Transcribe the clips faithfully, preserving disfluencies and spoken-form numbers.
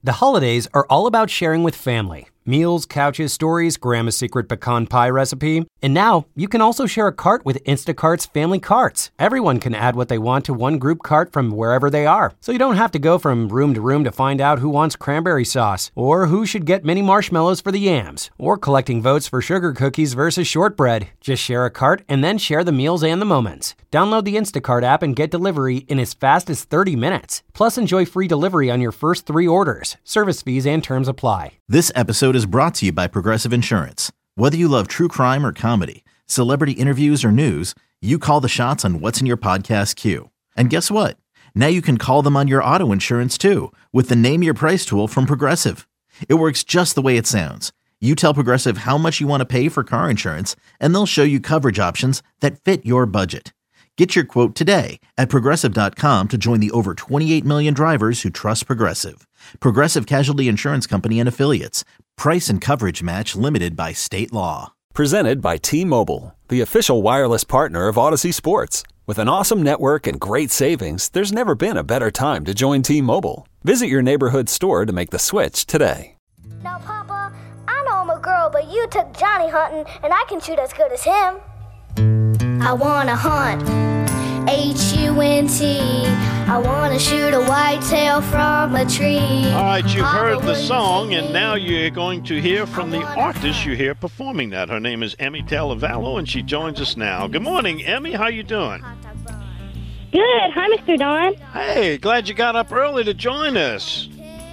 The holidays are all about sharing with family. Meals, couches, stories, Grandma's secret pecan pie recipe. And now, you can also share a cart with Instacart's Family Carts. Everyone can add what they want to one group cart from wherever they are. So you don't have to go from room to room to find out who wants cranberry sauce, or who should get mini marshmallows for the yams, or collecting votes for sugar cookies versus shortbread. Just share a cart and then share the meals and the moments. Download the Instacart app and get delivery in as fast as thirty minutes. Plus, enjoy free delivery on your first three orders. Service fees and terms apply. This episode is brought to you by Progressive Insurance. Whether you love true crime or comedy, celebrity interviews or news, you call the shots on what's in your podcast queue. And guess what? Now you can call them on your auto insurance too with the Name Your Price tool from Progressive. It works just the way it sounds. You tell Progressive how much you want to pay for car insurance, and they'll show you coverage options that fit your budget. Get your quote today at Progressive dot com to join the over twenty-eight million drivers who trust Progressive. Progressive Casualty Insurance Company and Affiliates. Price and coverage match limited by state law. Presented by T-Mobile, the official wireless partner of Odyssey Sports. With an awesome network and great savings, there's never been a better time to join T-Mobile. Visit your neighborhood store to make the switch today. Now, Papa, I know I'm a girl, but you took Johnny hunting, and I can shoot as good as him. I wanna hunt, H U N T. I wanna shoot a whitetail from a tree. All right, you've heard the song, and now you're going to hear from the artist you hear performing that. Her name is Emmy Talavallo, and she joins us now. Good morning, Emmy. How you doing? Good. Hi, Mister Don. Hey, glad you got up early to join us.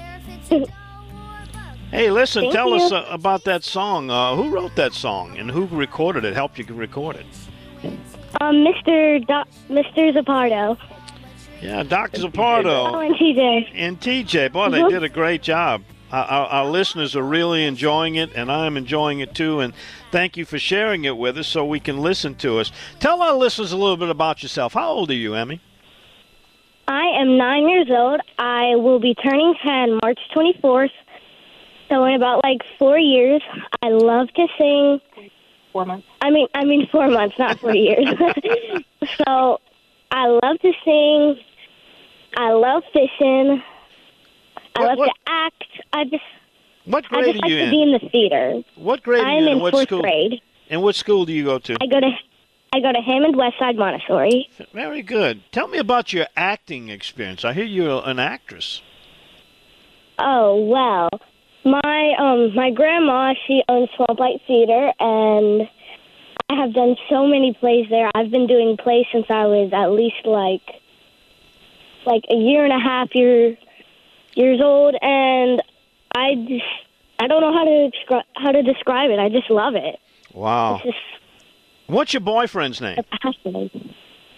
Hey, listen, Thank tell you. us uh, about that song. Uh, who wrote that song, and who recorded it, helped you record it? Um, Mister Do- Mister Zapardo. Yeah, Doctor Zapardo. Oh, and T J. And T J, boy, they Mhm. did a great job. Our, our, our listeners are really enjoying it, and I'm enjoying it too. And thank you for sharing it with us so we can listen to us. Tell our listeners a little bit about yourself. How old are you, Emmy? I am nine years old. I will be turning ten March twenty-fourth. So in about like four years, I love to sing. Four months. I mean, I mean four months, not four years. So I love to sing. I love fishing. I What- love what- to act. I just, What I grade just are like you to in? be in the theater. What grade are I'm you in? in What fourth school? grade. And what school do you go to? I go to, I go to Hammond Westside Montessori. Very good. Tell me about your acting experience. I hear you're an actress. Oh well, my um my grandma, she owns Swamp Light Theater, and I have done so many plays there. I've been doing plays since I was at least like like a year and a half year years old, and I just I don't know how to descri- how to describe it. I just love it. Wow. It's just What's your boyfriend's name? a passion.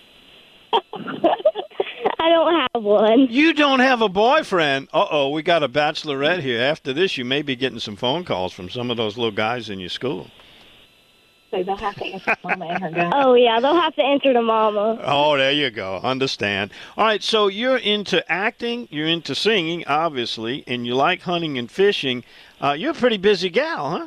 I don't have one. You don't have a boyfriend? Uh-oh, we got a bachelorette here. After this, you may be getting some phone calls from some of those little guys in your school. So they'll have to answer Mama and her dad. Oh yeah, they'll have to answer to Mama. Oh, there you go. Understand. All right, so you're into acting, you're into singing, obviously, and you like hunting and fishing. Uh, you're a pretty busy gal, huh?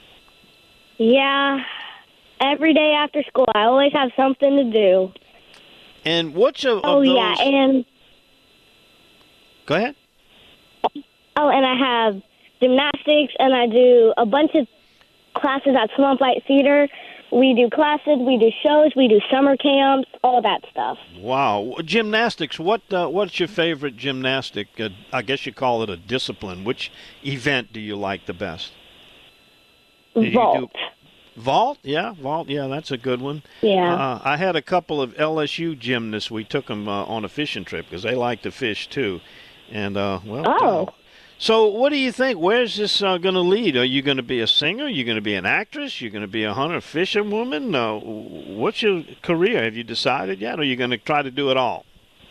Yeah, every day after school, I always have something to do. And which of, of Oh those... yeah, and Go ahead. oh, and I have gymnastics, and I do a bunch of classes at Swamp Light Theater. We do classes, we do shows, we do summer camps, all that stuff. Wow. Gymnastics, what uh, what's your favorite gymnastic? Uh, I guess you call it a discipline. Which event do you like the best? Do you Vault. do- Vault? Yeah, vault. Yeah, that's a good one. Yeah. Uh, I had a couple of L S U gymnasts. We took them uh, on a fishing trip because they like to fish too. And, uh, well, Oh. uh, so what do you think? Where's this uh, going to lead? Are you going to be a singer? Are you going to be an actress? You're going to be a hunter fisherwoman? Uh, what's your career? Have you decided yet? Or are you going to try to do it all?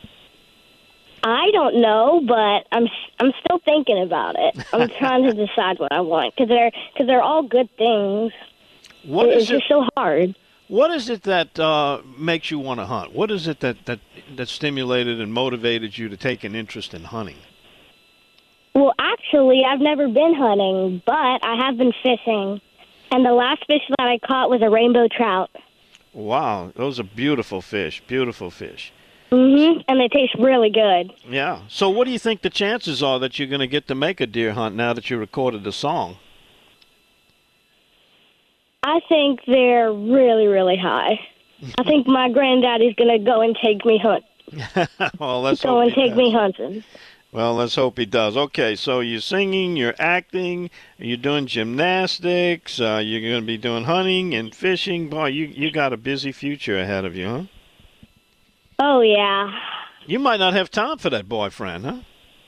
I don't know, but I'm I'm still thinking about it. I'm trying to decide what I want because they're because they're all good things. What it's is it? just so hard. What is it that uh, makes you want to hunt? What is it that, that that stimulated and motivated you to take an interest in hunting? Well, actually, I've never been hunting, but I have been fishing. And the last fish that I caught was a rainbow trout. Wow, those are beautiful fish, beautiful fish. Mm-hmm, and they taste really good. Yeah. So what do you think the chances are that you're going to get to make a deer hunt now that you recorded the song? I think they're really, really high. I think my granddaddy's going to go and take me hunt. Well, let's go hope and he take does. me hunting. Well, let's hope he does. Okay, so you're singing, you're acting, you're doing gymnastics, uh, you're going to be doing hunting and fishing. Boy, you, you got a busy future ahead of you, huh? Oh, yeah. You might not have time for that boyfriend, huh?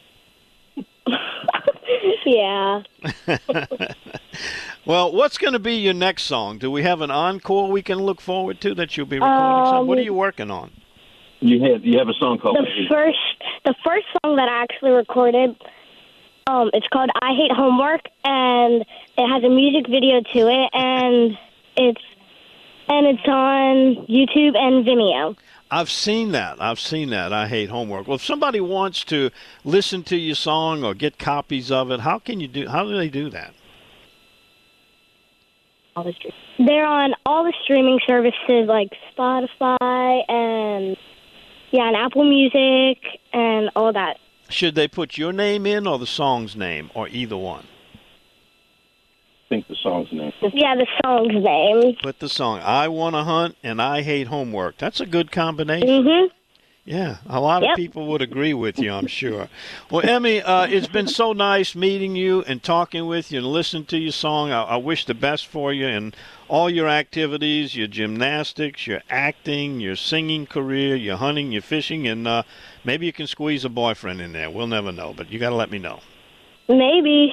Yeah. Well, what's going to be your next song? Do we have an encore we can look forward to that you'll be recording? Um, some? What are you working on? You have you have a song called The first, the first song that I actually recorded, um, it's called "I Hate Homework," and it has a music video to it, and it's and it's on YouTube and Vimeo. I've seen that. I've seen that. I hate homework. Well, if somebody wants to listen to your song or get copies of it, how can you do? How do they do that? All the streets. They're on all the streaming services like Spotify and yeah, and Apple Music and all that. Should they put your name in or the song's name or either one? I think the song's name. Yeah, the song's name. Put the song. I want to hunt and I hate homework. That's a good combination. Mhm. Yeah, a lot Yep. of people would agree with you, I'm sure. Well, Emmy, uh, it's been so nice meeting you and talking with you and listening to your song. I, I wish the best for you in all your activities, your gymnastics, your acting, your singing career, your hunting, your fishing, and uh, maybe you can squeeze a boyfriend in there. We'll never know, but you got to let me know. Maybe.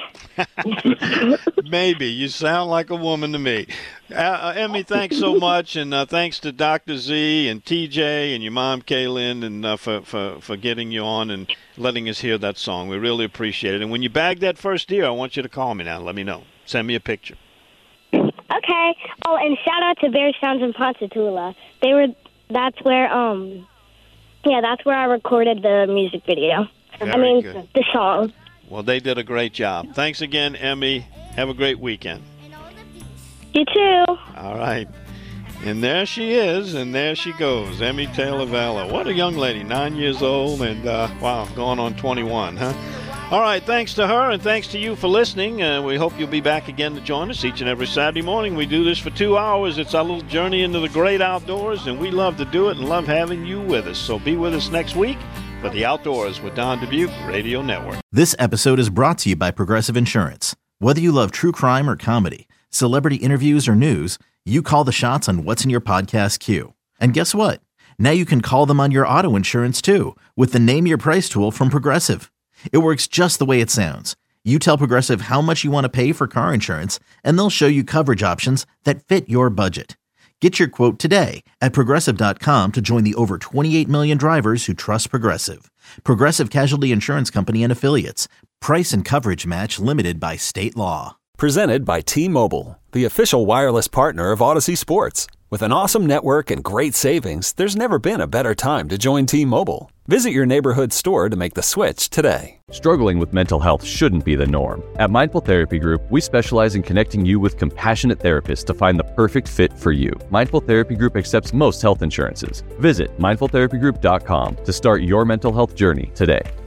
Maybe. You sound like a woman to me. Uh, uh, Emmy, thanks so much, and uh, thanks to Doctor Z and T J and your mom, Kaylin, and uh, for, for, for getting you on and letting us hear that song. We really appreciate it. And when you bag that first deer, I want you to call me now. Let me know. Send me a picture. Okay. Oh, and shout out to Bear Sounds in Ponchatoula. They were. That's where. Um. Yeah, that's where I recorded the music video. Very I mean, good. the song. Well, they did a great job. Thanks again, Emmy. Have a great weekend. You too. All right. And there she is, and there she goes, Emmy Taylor Valla. What a young lady, nine years old, and, uh, wow, going on twenty-one, huh? All right, thanks to her, and thanks to you for listening. Uh, we hope you'll be back again to join us each and every Saturday morning. We do this for two hours. It's our little journey into the great outdoors, and we love to do it and love having you with us. So be with us next week for The Outdoors with Don Dubuque Radio Network. This episode is brought to you by Progressive Insurance. Whether you love true crime or comedy, celebrity interviews or news, you call the shots on what's in your podcast queue. And guess what? Now you can call them on your auto insurance too with the Name Your Price tool from Progressive. It works just the way it sounds. You tell Progressive how much you want to pay for car insurance, and they'll show you coverage options that fit your budget. Get your quote today at Progressive dot com to join the over twenty-eight million drivers who trust Progressive. Progressive Casualty Insurance Company and Affiliates. Price and coverage match limited by state law. Presented by T-Mobile, the official wireless partner of Odyssey Sports. With an awesome network and great savings, there's never been a better time to join T-Mobile. Visit your neighborhood store to make the switch today. Struggling with mental health shouldn't be the norm. At Mindful Therapy Group, we specialize in connecting you with compassionate therapists to find the perfect fit for you. Mindful Therapy Group accepts most health insurances. Visit mindful therapy group dot com to start your mental health journey today.